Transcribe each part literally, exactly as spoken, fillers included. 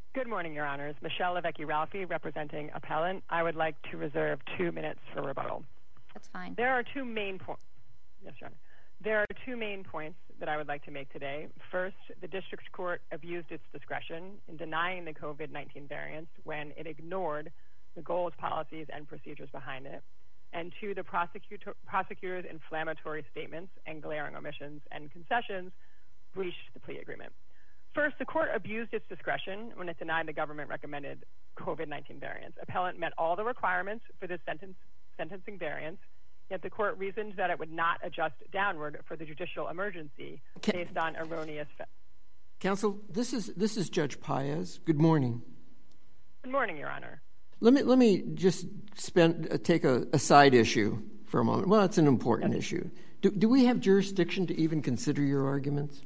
Good morning, Your Honors. Michelle Levecki-Ralphie, representing appellant. I would like to reserve two minutes for rebuttal. That's fine. There are two main points. Yes, Your Honor. There are two main points that I would like to make today. First, the district court abused its discretion in denying the COVID nineteen variance when it ignored the goals, policies, and procedures behind it. And two, the prosecutor, prosecutor's inflammatory statements and glaring omissions and concessions breached the plea agreement. First, the court abused its discretion when it denied the government-recommended COVID nineteen variance. Appellant met all the requirements for this sentence, sentencing variance, yet the court reasoned that it would not adjust downward for the judicial emergency Can, based on erroneous facts. Counsel, this is this is Judge Paez. Good morning. Good morning, Your Honor. Let me let me just spend uh, take a, a side issue for a moment. Well, it's an important yes. issue. Do, do we have jurisdiction to even consider your arguments?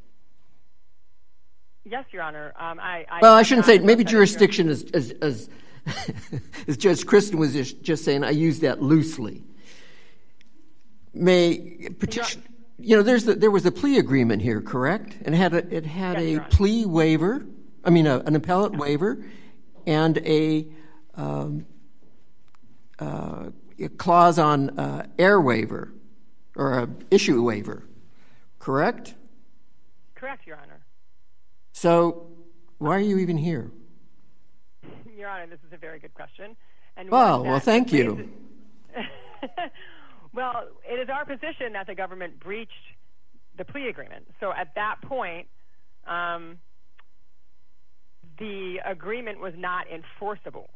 Yes, Your Honor. Um, I, I well, I shouldn't say maybe jurisdiction as as as, as Judge Kristen was just, just saying. I use that loosely. May petition. You know, there's the, there was a plea agreement here, correct? And it had a, it had yes, a plea waiver. I mean, a, an appellate yeah. waiver, and a, um, uh, a clause on uh, air waiver or a issue waiver, correct? Correct, Your Honor. So, why are you even here? Your Honor, this is a very good question. And oh, well, thank you. Well, it is our position that the government breached the plea agreement. So at that point, um, the agreement was not enforceable.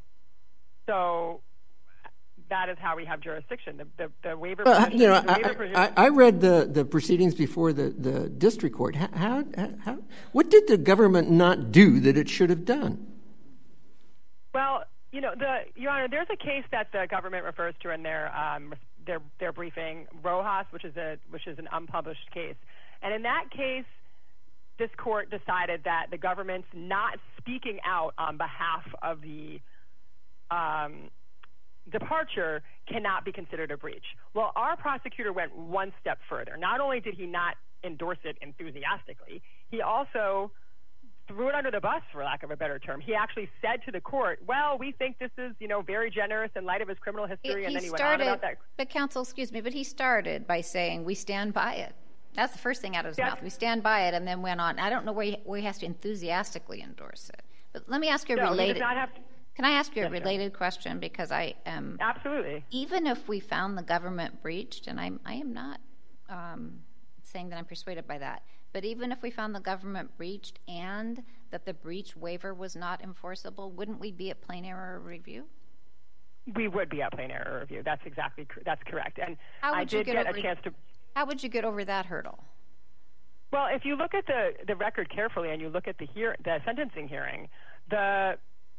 So that is how we have jurisdiction. The, the, the waiver. Uh, provision, you know, the waiver I, I, I read the, the proceedings before the, the district court. How, how, how, what did the government not do that it should have done? Well, you know, the Your Honor, there's a case that the government refers to in their um, their their briefing, Rojas, which is a which is an unpublished case, and in that case, this court decided that the government's not speaking out on behalf of the um, departure cannot be considered a breach. Well, our prosecutor went one step further. Not only did he not endorse it enthusiastically, he also threw it under the bus, for lack of a better term. He actually said to the court, well, we think this is, you know, very generous in light of his criminal history, he, and he then he started, went on about that. But counsel, excuse me, but he started by saying, we stand by it. That's the first thing out of his yes. mouth. We stand by it, and then went on. I don't know where he, where he has to enthusiastically endorse it. But let me ask you a no, related... He does not have to, Can I ask you yes, a related sir. question? Because I am... Absolutely. Even if we found the government breached, and I'm, I am not um, saying that I'm persuaded by that, but even if we found the government breached and that the breach waiver was not enforceable, wouldn't we be at plain error review? We would be at plain error review. That's exactly that's correct. And how would I you did get, get over, a chance to... How would you get over that hurdle? Well, if you look at the, the record carefully and you look at the hear, the sentencing hearing, the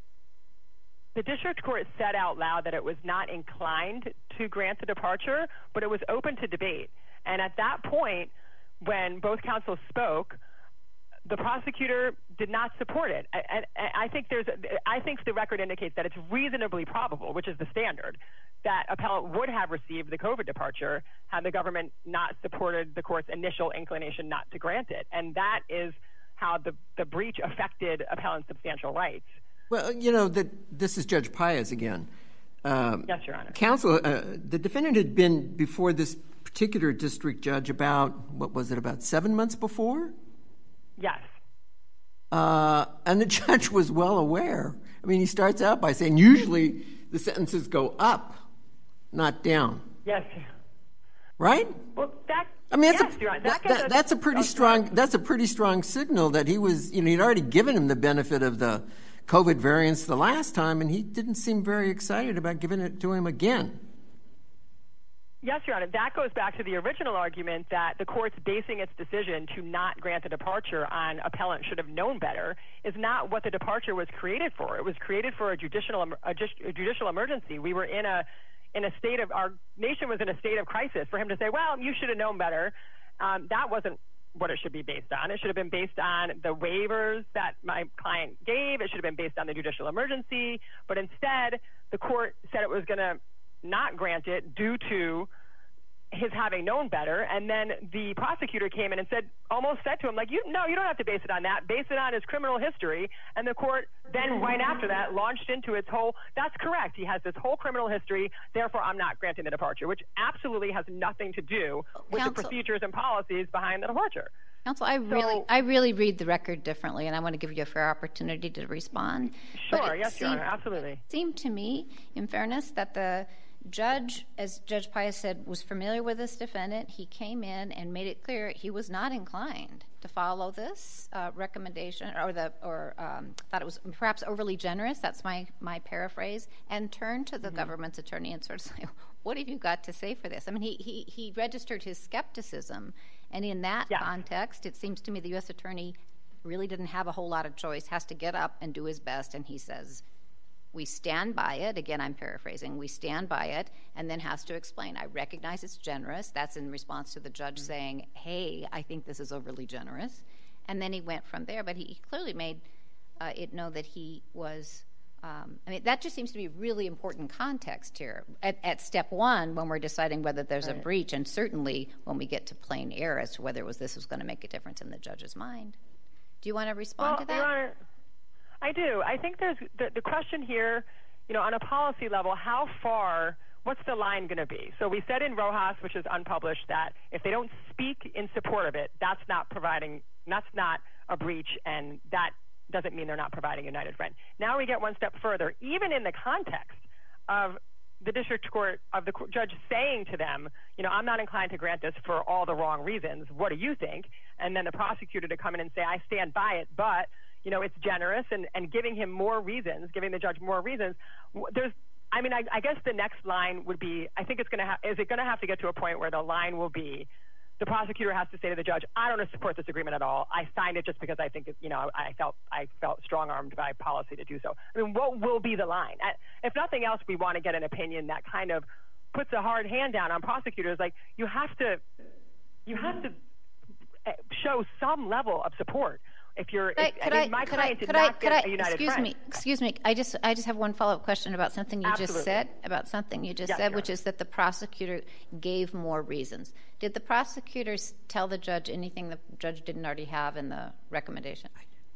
the district court said out loud that it was not inclined to grant the departure, but it was open to debate. And at that point, when both counsels spoke, the prosecutor did not support it. I, I, I think there's, I think the record indicates that it's reasonably probable, which is the standard, that appellant would have received the COVID departure had the government not supported the court's initial inclination not to grant it. And that is how the, the breach affected appellant's substantial rights. Well, you know, the, this is Judge Paez again. Um, yes, Your Honor. Counsel, uh, the defendant had been before this particular district judge about, what was it, about seven months before? Yes. Uh, and the judge was well aware. I mean, he starts out by saying usually the sentences go up, not down. Yes. Right? Well, that... I mean, that's, yes, a, that, that, that, that's a pretty strong. That's a pretty strong signal that he was. You know, he'd already given him the benefit of the COVID variance the last time, and he didn't seem very excited about giving it to him again. Yes, Your Honor. That goes back to the original argument that the court's basing its decision to not grant the departure on appellant should have known better is not what the departure was created for. It was created for a judicial a judicial emergency. We were in a in a state of our nation was in a state of crisis. For him to say, "Well, you should have known better," um, that wasn't what it should be based on. It should have been based on the waivers that my client gave. It should have been based on the judicial emergency. But instead, the court said it was going to not grant it due to his having known better, and then the prosecutor came in and said, almost said to him, like, you no, you don't have to base it on that. Base it on his criminal history. And the court then, right after that, launched into its whole, that's correct. He has this whole criminal history, therefore I'm not granting the departure, which absolutely has nothing to do with Counsel. the procedures and policies behind the departure. Counsel, I So- really, I really read the record differently, and I want to give you a fair opportunity to respond. But Sure, it yes, Your seemed- Honor, absolutely. It seemed to me, in fairness, that the judge, as Judge Pius said, was familiar with this defendant. He came in and made it clear he was not inclined to follow this uh, recommendation, or the, or um, thought it was perhaps overly generous. That's my my paraphrase. And turned to the mm-hmm. government's attorney and sort of said, "What have you got to say for this?" I mean, he he he registered his skepticism, and in that yeah. context, it seems to me the U S attorney really didn't have a whole lot of choice. Has to get up and do his best, and he says, we stand by it. Again, I'm paraphrasing. We stand by it, and then has to explain. I recognize it's generous. That's in response to the judge mm-hmm. saying, hey, I think this is overly generous. And then he went from there. But he, he clearly made uh, it know that he was, um, I mean, that just seems to be really important context here. At, at step one, when we're deciding whether there's right. a breach, and certainly when we get to plain error as to whether it was this was going to make a difference in the judge's mind. Do you want to respond well, to that? Your Honor, I do. I think there's the, the question here, you know, on a policy level, how far, what's the line going to be? So we said in Rojas, which is unpublished, that if they don't speak in support of it, that's not providing, that's not a breach, and that doesn't mean they're not providing United Friend. Now we get one step further. Even in the context of the district court, of the judge saying to them, you know, I'm not inclined to grant this for all the wrong reasons. What do you think? And then the prosecutor to come in and say, I stand by it, but you know, it's generous, and, and giving him more reasons, giving the judge more reasons. There's, I mean, I, I guess the next line would be, I think it's going to have, is it going to have to get to a point where the line will be, the prosecutor has to say to the judge, I don't support this agreement at all. I signed it just because I think, it, you know, I felt, I felt strong-armed by policy to do so. I mean, what will be the line? If nothing else, we want to get an opinion that kind of puts a hard hand down on prosecutors. Like, you have to, you have to show some level of support. If you're, could if, I, I mean, my could client I, did could not I, get could I, a United excuse Friend. me, excuse me. I just, I just have one follow-up question about something you Absolutely. just said, about something you just yes, said, sure. which is that the prosecutor gave more reasons. Did the prosecutors tell the judge anything the judge didn't already have in the recommendation?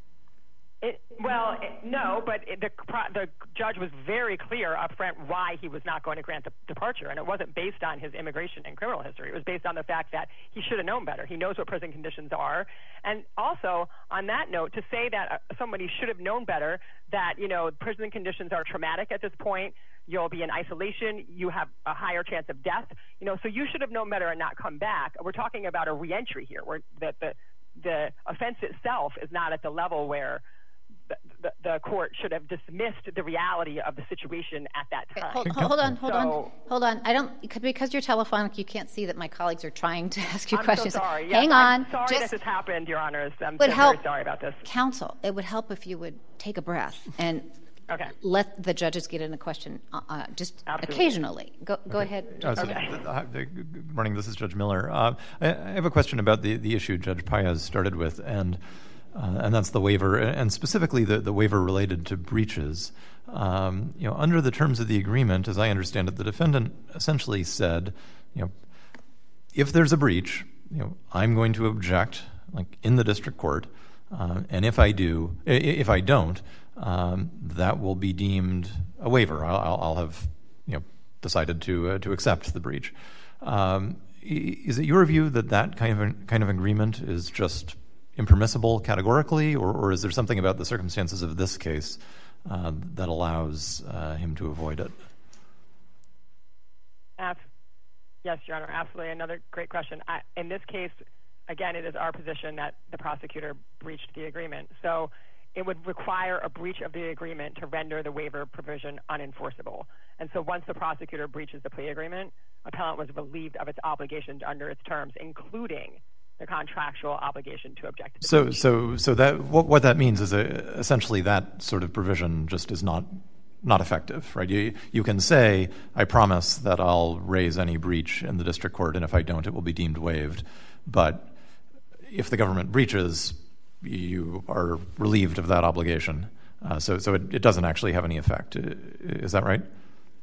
It, well, it, no, but it, the the judge was very clear up front why he was not going to grant the departure, and it wasn't based on his immigration and criminal history. It was based on the fact that he should have known better. He knows what prison conditions are, and also on that note, to say that uh, somebody should have known better, that you know prison conditions are traumatic at this point. You'll be in isolation. You have a higher chance of death. You know, so you should have known better and not come back. We're talking about a reentry here, where that the the offense itself is not at the level where The, the, the court should have dismissed the reality of the situation at that time. Hold, hold on, hold so, on, hold on. I don't, because you're telephonic, you can't see that my colleagues are trying to ask you I'm questions. So sorry. Hang yes, on. I'm sorry Just, that this happened, Your Honors. I'm would so help, very sorry about this. Counsel, it would help if you would take a breath and okay. let the judges get in a question uh, uh, just Absolutely. occasionally. Go, go okay. ahead. Uh, so, okay. uh, good morning. This is Judge Miller. Uh, I, I have a question about the, the issue Judge Paez started with, and Uh, and that's the waiver, and specifically the, the waiver related to breaches. Um, you know, under the terms of the agreement, as I understand it, the defendant essentially said, you know, if there's a breach, you know, I'm going to object, like in the district court, uh, and if I do, if I don't, um, that will be deemed a waiver. I'll, I'll have, you know, decided to uh, to accept the breach. Um, is it your view that that kind of an, kind of agreement is just impermissible categorically, or, or is there something about the circumstances of this case uh, that allows uh, him to avoid it? Yes, Your Honor, absolutely. Another great question. I, in this case, again, it is our position that the prosecutor breached the agreement. So it would require a breach of the agreement to render the waiver provision unenforceable. And so once the prosecutor breaches the plea agreement, appellant was relieved of its obligations under its terms, including the contractual obligation to object to the so breach. so so that what what that means is a, essentially that sort of provision just is not not effective, right? You you can say, I promise that I'll raise any breach in the district court, and if I don't, it will be deemed waived. But if the government breaches, you are relieved of that obligation. Uh, so so it, it doesn't actually have any effect. Is that right?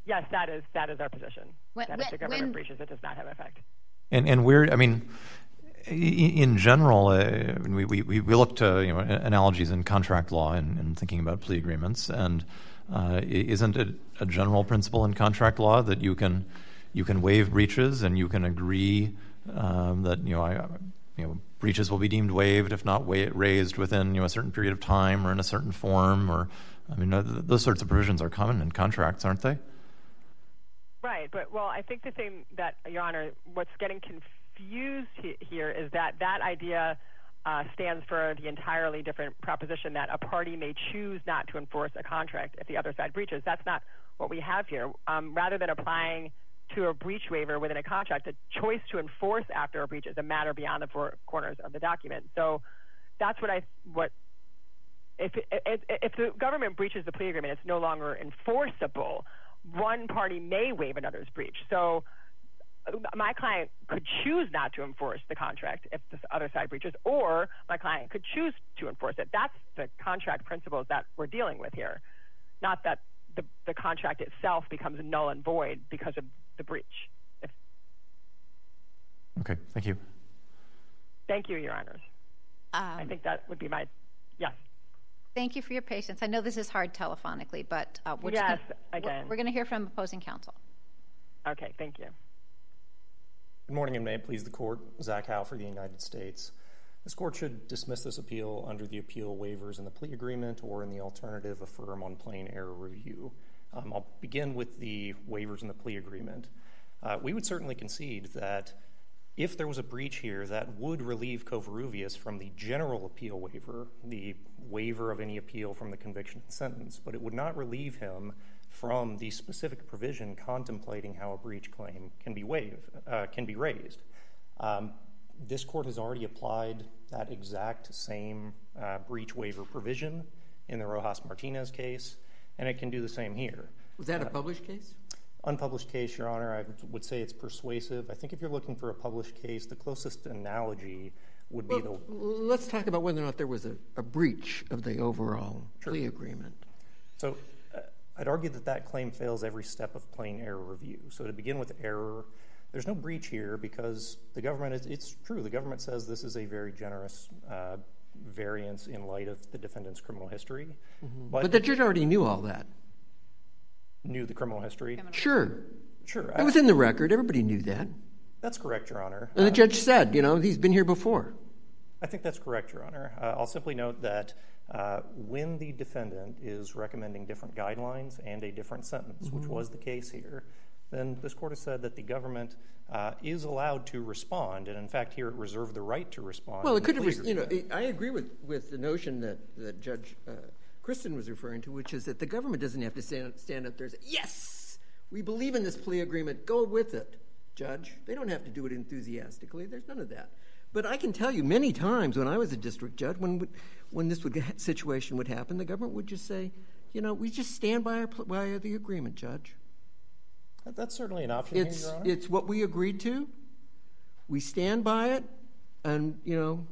Yes, that is that is our position. When, that if the government when, breaches, it does not have effect. And and we're, I mean, in general, uh, we, we we look to you know analogies in contract law and, and thinking about plea agreements, and uh, isn't it a general principle in contract law that you can you can waive breaches and you can agree um, that you know I, you know breaches will be deemed waived if not wa- raised within you know a certain period of time or in a certain form, or I mean those sorts of provisions are common in contracts, aren't they? Right, but well, I think the thing that, Your Honor, what's getting confused he- here is that that idea uh, stands for the entirely different proposition that a party may choose not to enforce a contract if the other side breaches. That's not what we have here. Um, rather than applying to a breach waiver within a contract, a choice to enforce after a breach is a matter beyond the four corners of the document. So that's what I what if if, if the government breaches the plea agreement, it's no longer enforceable. One party may waive another's breach. So my client could choose not to enforce the contract if the other side breaches, or my client could choose to enforce it. That's the contract principles that we're dealing with here, not that the, the contract itself becomes null and void because of the breach. If, okay, thank you. Thank you, Your Honors. Um, I think that would be my, yes. Thank you for your patience. I know this is hard telephonically, but uh, we're yes, just gonna, again. We're, we're going to hear from opposing counsel. Okay, thank you. Good morning, and may it please the Court. Zach Howe for the United States. This Court should dismiss this appeal under the appeal waivers in the plea agreement, or in the alternative, affirm on plain error review. Um, I'll begin with the waivers in the plea agreement. Uh, we would certainly concede that if there was a breach here, that would relieve Covarrubias from the general appeal waiver, the waiver of any appeal from the conviction and sentence, but it would not relieve him from the specific provision contemplating how a breach claim can be waived, uh, can be raised. Um, this Court has already applied that exact same uh, breach waiver provision in the Rojas-Martinez case, and it can do the same here. Was that a uh, published case? Unpublished case, Your Honor. I would say it's persuasive. I think if you're looking for a published case, the closest analogy would be well, the... Let's talk about whether or not there was a, a breach of the overall Sure. plea agreement. So uh, I'd argue that that claim fails every step of plain error review. So to begin with error, there's no breach here because the government, is, it's true, the government says this is a very generous uh, variance in light of the defendant's criminal history. Mm-hmm. But, but the judge already knew all that. Knew the criminal history? Sure. Sure. It was in the record. Everybody knew that. That's correct, Your Honor. And the uh, judge said, you know, he's been here before. I think that's correct, Your Honor. Uh, I'll simply note that uh, when the defendant is recommending different guidelines and a different sentence, mm-hmm. which was the case here, then this Court has said that the government uh, is allowed to respond, and in fact here it reserved the right to respond. Well, it could have, you know, I agree with, with the notion that, that Judge uh, Kristen was referring to, which is that the government doesn't have to stand, stand up there and say, yes, we believe in this plea agreement, go with it, Judge. They don't have to do it enthusiastically. There's none of that. But I can tell you many times when I was a district judge, when when this would, situation would happen, the government would just say, you know, we just stand by, our, by the agreement, Judge. That's certainly an option it's, here, Your Honor. It's what we agreed to. We stand by it, and, you know,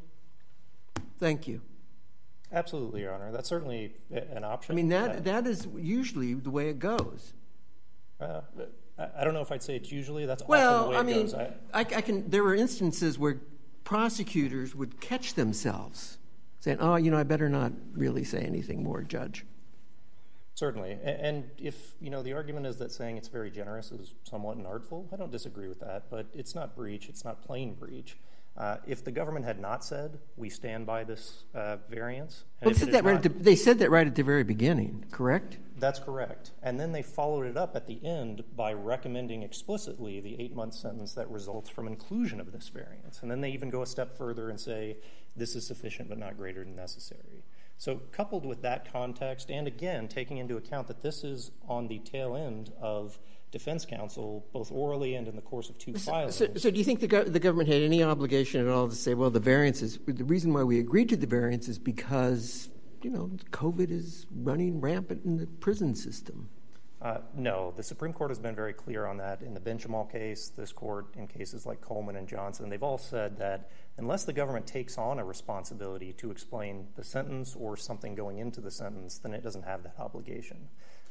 thank you. Absolutely, Your Honor. That's certainly an option. I mean, that uh, that is usually the way it goes. Uh, I don't know if I'd say it's usually. That's well, often the way I it mean, goes. I, I, I can. There were instances where prosecutors would catch themselves saying, "Oh, you know, I better not really say anything more, Judge." Certainly, and if you know the argument is that saying it's very generous is somewhat inartful, I don't disagree with that. But it's not breach; it's not plain breach. Uh, if the government had not said we stand by this uh, variance, and well, if said it that right not, at the, they said that right at the very beginning, correct? That's correct. And then they followed it up at the end by recommending explicitly the eight-month sentence that results from inclusion of this variance. And then they even go a step further and say this is sufficient but not greater than necessary. So coupled with that context, and again taking into account that this is on the tail end of defense counsel, both orally and in the course of two so, filings. So, so do you think the, go- the government had any obligation at all to say, well, the variance is, the reason why we agreed to the variance is because, you know, COVID is running rampant in the prison system? Uh, no, the Supreme Court has been very clear on that. In the Benjamal case, this court, in cases like Coleman and Johnson, they've all said that unless the government takes on a responsibility to explain the sentence or something going into the sentence, then it doesn't have that obligation.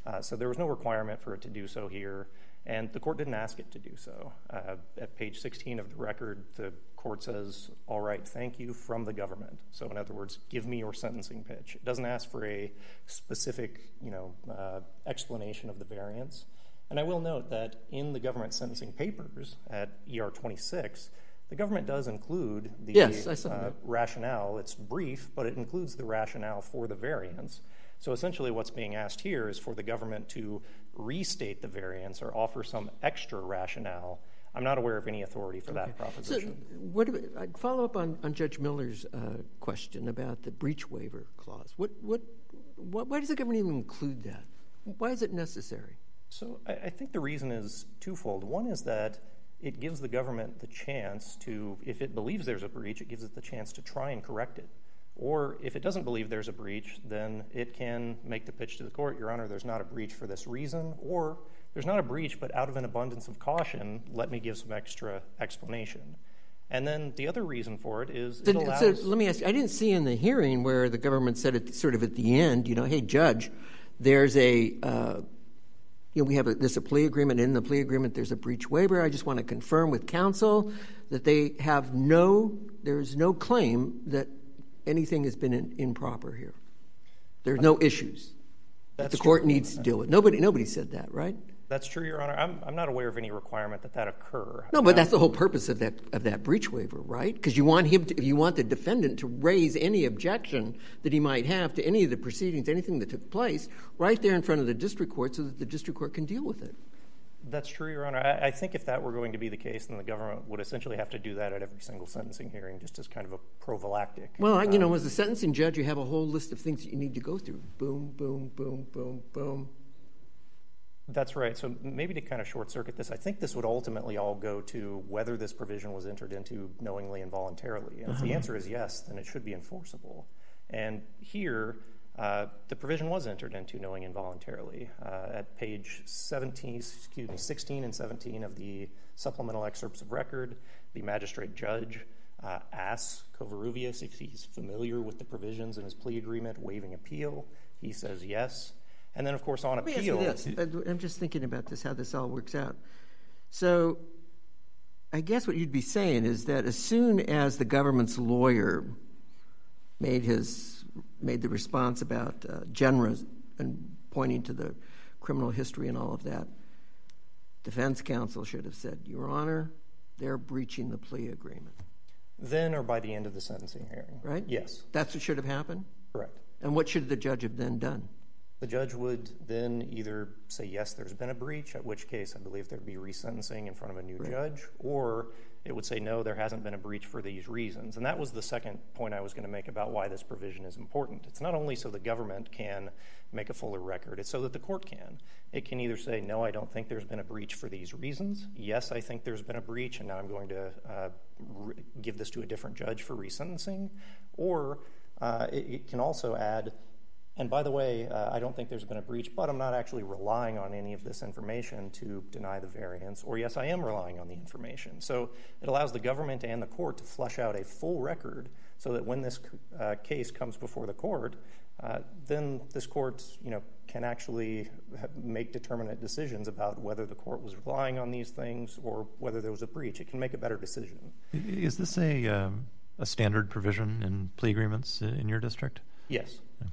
Uh, so there was no requirement for it to do so here, and the court didn't ask it to do so. Uh, at page sixteen of the record, the court says, all right, thank you from the government. So in other words, give me your sentencing pitch. It doesn't ask for a specific, you know, uh, explanation of the variance. And I will note that in the government sentencing papers at E R twenty-six, the government does include the yes, I saw uh, that. rationale. It's brief, but it includes the rationale for the variance. So essentially what's being asked here is for the government to restate the variance or offer some extra rationale. I'm not aware of any authority for that Okay. proposition. So what do we, I'd follow up on, on Judge Miller's uh, question about the breach waiver clause. What, what, what, why does the government even include that? Why is it necessary? So I, I think the reason is twofold. One is that it gives the government the chance to, if it believes there's a breach, it gives it the chance to try and correct it. Or if it doesn't believe there's a breach, then it can make the pitch to the court, Your Honor, there's not a breach for this reason, or there's not a breach, but out of an abundance of caution, let me give some extra explanation. And then the other reason for it is it so, allows... So let me ask you, I didn't see in the hearing where the government said it sort of at the end, you know, hey, Judge, there's a... Uh, You know, we have a, there's a plea agreement. In the plea agreement, there's a breach waiver. I just want to confirm with counsel that they have no, there is no claim that anything has been in, improper here. There's no issues that the court needs to deal with. Nobody, nobody said that, right? That's true, Your Honor. I'm, I'm not aware of any requirement that that occur. No, but that's the whole purpose of that of that breach waiver, right? Because you want him, to, you want the defendant to raise any objection that he might have to any of the proceedings, anything that took place, right there in front of the district court, so that the district court can deal with it. That's true, Your Honor. I, I think if that were going to be the case, then the government would essentially have to do that at every single sentencing hearing, just as kind of a prophylactic. Well, um, you know, as a sentencing judge, you have a whole list of things that you need to go through. Boom, boom, boom, boom, boom. That's right. So maybe to kind of short-circuit this, I think this would ultimately all go to whether this provision was entered into knowingly and voluntarily. And uh-huh. if the answer is yes, then it should be enforceable. And here, uh, the provision was entered into knowing and voluntarily. Uh, at page seventeen, excuse me, sixteen and seventeen of the supplemental excerpts of record, the magistrate judge uh, asks Covarrubias if he's familiar with the provisions in his plea agreement waiving appeal. He says yes. And then, of course, on Let me appeal... ask you this. I'm just thinking about this, how this all works out. So I guess what you'd be saying is that as soon as the government's lawyer made his made the response about uh, Genra and pointing to the criminal history and all of that, defense counsel should have said, Your Honor, they're breaching the plea agreement. Then or by the end of the sentencing hearing. Right? Yes. That's what should have happened? Correct. And what should the judge have then done? The judge would then either say, yes, there's been a breach, at which case I believe there'd be resentencing in front of a new right. judge, or it would say, no, there hasn't been a breach for these reasons. And that was the second point I was going to make about why this provision is important. It's not only so the government can make a fuller record, it's so that the court can. It can either say, no, I don't think there's been a breach for these reasons. Yes, I think there's been a breach, and now I'm going to uh, re- give this to a different judge for resentencing. Or uh, it, it can also add, and by the way, uh, I don't think there's been a breach, but I'm not actually relying on any of this information to deny the variance. Or yes, I am relying on the information. So it allows the government and the court to flesh out a full record so that when this uh, case comes before the court, uh, then this court, you know, can actually make determinate decisions about whether the court was relying on these things or whether there was a breach. It can make a better decision. Is this a um, a standard provision in plea agreements in your district? Yes. Okay.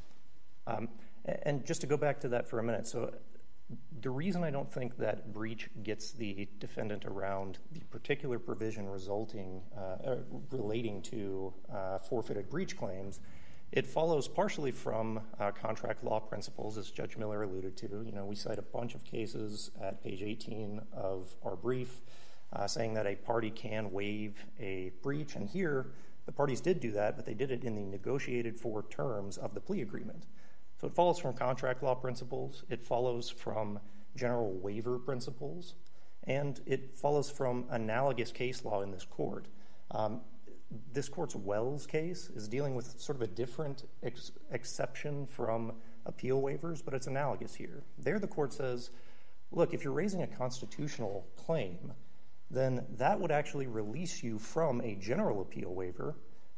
Um, and just to go back to that for a minute, so the reason I don't think that breach gets the defendant around the particular provision resulting, uh, relating to uh, forfeited breach claims, it follows partially from uh, contract law principles, as Judge Miller alluded to. You know, we cite a bunch of cases at page eighteen of our brief uh, saying that a party can waive a breach, and here the parties did do that, but they did it in the negotiated for terms of the plea agreement. So it follows from contract law principles, it follows from general waiver principles, and it follows from analogous case law in this court. Um, this court's Wells case is dealing with sort of a different ex- exception from appeal waivers, but it's analogous here. There the court says, look, if you're raising a constitutional claim, then that would actually release you from a general appeal waiver,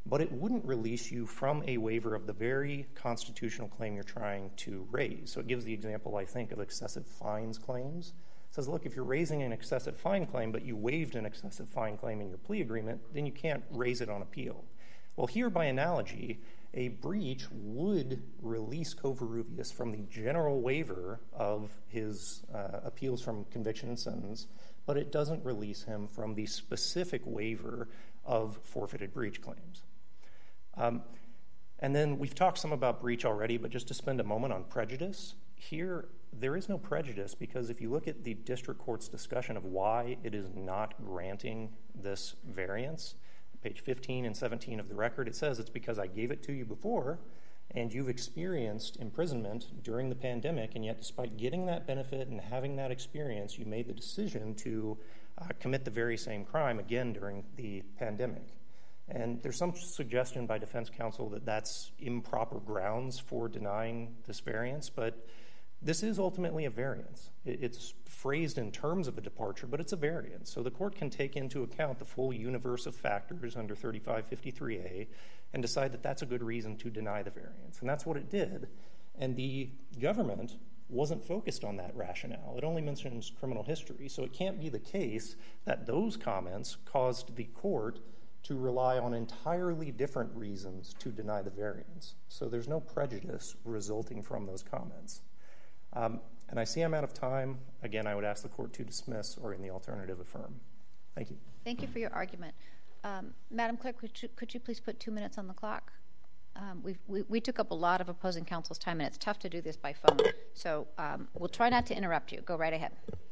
but it wouldn't release you from a waiver of the very constitutional claim you're trying to raise. So it gives the example, I think, of excessive fines claims. It says, look, if you're raising an excessive fine claim, but you waived an excessive fine claim in your plea agreement, then you can't raise it on appeal. Well, here, by analogy, a breach would release Covarrubias from the general waiver of his uh, appeals from conviction and sentence, but it doesn't release him from the specific waiver of forfeited breach claims. Um, and then we've talked some about breach already, but just to spend a moment on prejudice, here there is no prejudice because if you look at the district court's discussion of why it is not granting this variance, page fifteen and seventeen of the record, it says it's because I gave it to you before and you've experienced imprisonment during the pandemic, and yet despite getting that benefit and having that experience, you made the decision to uh, commit the very same crime again during the pandemic. And there's some suggestion by defense counsel that that's improper grounds for denying this variance, but this is ultimately a variance. It's phrased in terms of a departure, but it's a variance. So the court can take into account the full universe of factors under thirty-five fifty-three A and decide that that's a good reason to deny the variance. And that's what it did. And the government wasn't focused on that rationale. It only mentions criminal history. So it can't be the case that those comments caused the court to rely on entirely different reasons to deny the variance. So there's no prejudice resulting from those comments. Um, and I see I'm out of time. Again, I would ask the court to dismiss or in the alternative affirm. Thank you. Thank you for your argument. Um, Madam Clerk, could you, could you please put two minutes on the clock? Um, we've, we, we took up a lot of opposing counsel's time, and it's tough to do this by phone. So um, we'll try not to interrupt you. Go right ahead.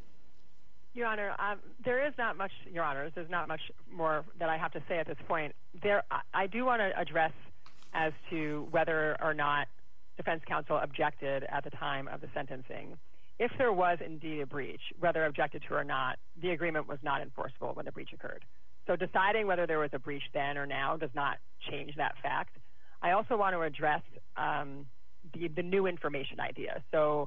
Your Honor, um, there is not much, Your Honors, there's not much more that I have to say at this point. There, I, I do want to address as to whether or not defense counsel objected at the time of the sentencing. If there was indeed a breach, whether objected to or not, the agreement was not enforceable when the breach occurred. So deciding whether there was a breach then or now does not change that fact. I also want to address um, the, the new information idea. So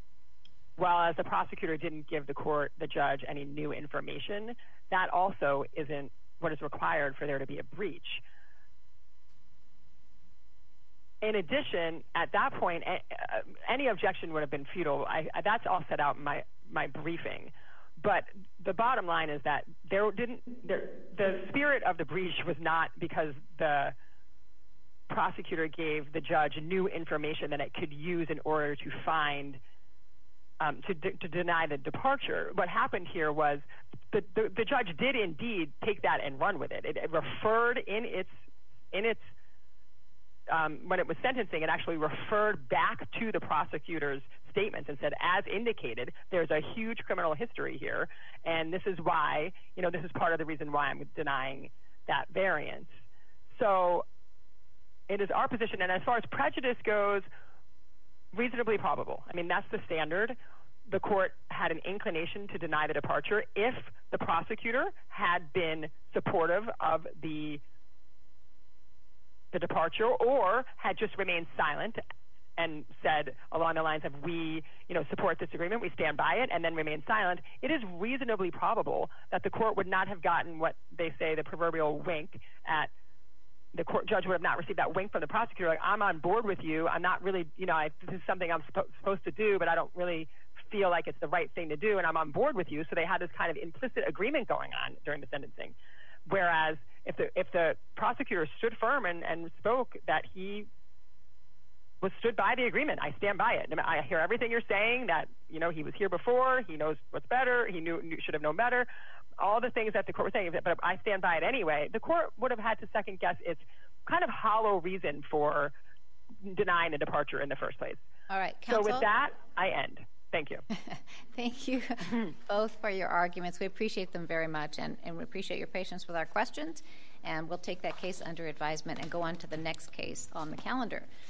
while as the prosecutor didn't give the court, the judge, any new information, that also isn't what is required for there to be a breach. In addition, at that point, any objection would have been futile. I, that's all set out in my, my briefing. But the bottom line is that there didn't there, the spirit of the breach was not because the prosecutor gave the judge new information that it could use in order to find um, to, de- to deny the departure. What happened here was the, the, the judge did indeed take that and run with it. It, it referred in its in its Um, when it was sentencing, it actually referred back to the prosecutor's statements and said, as indicated, there's a huge criminal history here, and this is why, you know, this is part of the reason why I'm denying that variance. So it is our position, and as far as prejudice goes, reasonably probable. I mean, that's the standard. The court had an inclination to deny the departure if the prosecutor had been supportive of the the departure or had just remained silent and said along the lines of we, you know, support this agreement, we stand by it, and then remain silent, it is reasonably probable that the court would not have gotten what they say the proverbial wink at the court judge would have not received that wink from the prosecutor, like, I'm on board with you, I'm not really, you know, I, this is something I'm suppo- supposed to do, but I don't really feel like it's the right thing to do, and I'm on board with you. So they had this kind of implicit agreement going on during the sentencing. Whereas if the if the prosecutor stood firm and, and spoke that he was stood by the agreement, I stand by it. I hear everything you're saying, that, you know, he was here before, he knows what's better, he knew, knew should have known better, all the things that the court was saying, but I stand by it anyway. The court would have had to second guess its kind of hollow reason for denying a departure in the first place. All right, counsel. So with that, I end. Thank you. Thank you both for your arguments. We appreciate them very much, and, and we appreciate your patience with our questions. And we'll take that case under advisement and go on to the next case on the calendar.